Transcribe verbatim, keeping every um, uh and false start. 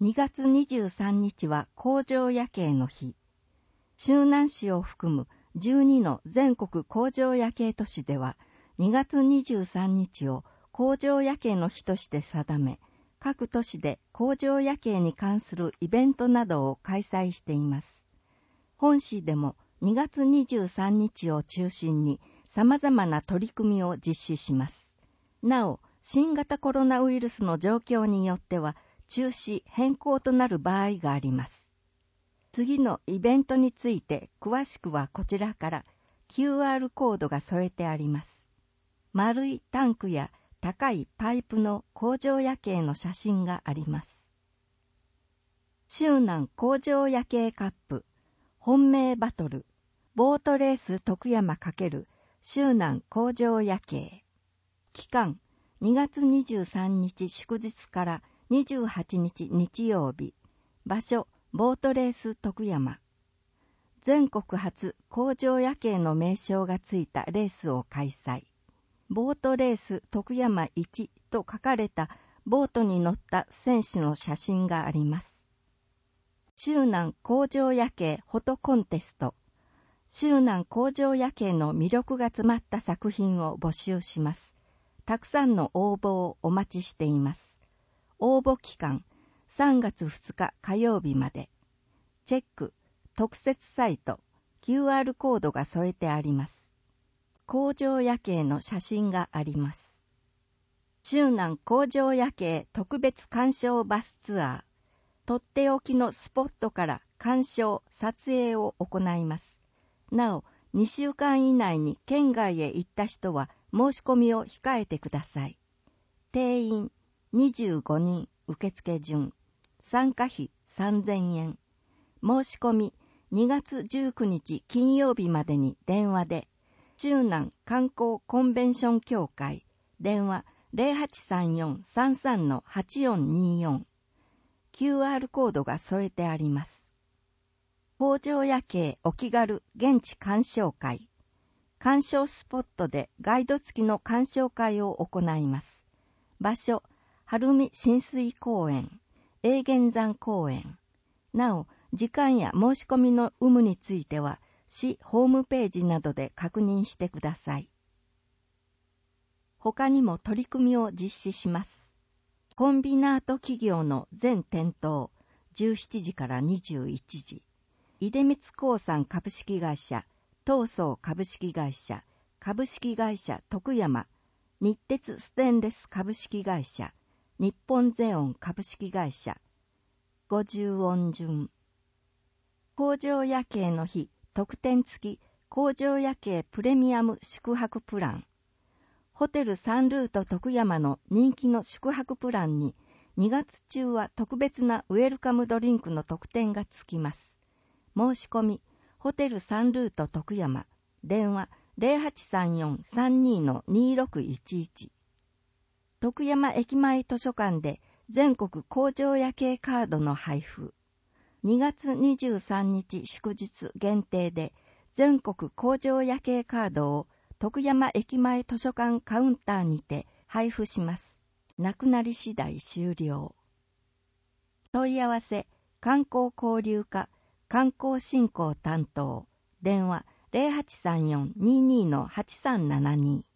にがつにじゅうさんにちは工場夜景の日。周南市を含むじゅうにの全国工場夜景都市では、にがつにじゅうさんにちを工場夜景の日として定め、各都市で工場夜景に関するイベントなどを開催しています。本市でもにがつにじゅうさんにちを中心に様々な取り組みを実施します。なお、新型コロナウイルスの状況によっては中止・変更となる場合があります。次のイベントについて詳しくはこちらから キューアール コードが添えてあります。丸いタンクや高いパイプの工場夜景の写真があります。周南工場夜景カップ本命バトルボートレース徳山×周南工場夜景。期間にがつにじゅうさんにち祝日からにじゅうはちにち日曜日。場所ボートレース徳山。全国初工場夜景の名称がついたレースを開催。ボートレース徳山いちと書かれたボートに乗った選手の写真があります。周南工場夜景フォトコンテスト。周南工場夜景の魅力が詰まった作品を募集します。たくさんの応募をお待ちしています。応募期間さんがつふつか火曜日まで。チェック特設サイト キューアール コードが添えてあります。工場夜景の写真があります。周南工場夜景特別鑑賞バスツアー。とっておきのスポットから鑑賞・撮影を行います。なお、にしゅうかん以内に県外へ行った人は申し込みを控えてください。定員にじゅうごにん受付順。参加費さんぜんえん。申し込みにがつじゅうくにち金曜日までに電話で、周南観光コンベンション協会、電話 ゼロはちさんよん さんさん はちよんによん。キューアール コードが添えてあります。工場夜景お気軽現地鑑賞会。鑑賞スポットでガイド付きの鑑賞会を行います。場所、晴海親水公園、永源山公園。なお、時間や申し込みの有無については、市ホームページなどで確認してください。他にも取り組みを実施します。コンビナート企業の全店頭、じゅうしちじからにじゅういちじ。出光興産株式会社、東総株式会社、株式会社徳山、日鉄ステンレス株式会社、日本ゼオン株式会社。ごじゅうおん順。工場夜景の日、特典付き工場夜景プレミアム宿泊プラン。ホテルサンルート徳山の人気の宿泊プランににがつ中は特別なウェルカムドリンクの特典が付きます。申し込み、ホテルサンルート徳山、電話 ゼロはちさんよん さんに にろくいちいち。徳山駅前図書館で全国工場夜景カードの配布。にがつにじゅうさんにち祝日限定で全国工場夜景カードを徳山駅前図書館カウンターにて配布します。なくなり次第終了。問い合わせ、観光交流課、観光振興担当、電話 ゼロはちさんよん にーにー はちさんななに。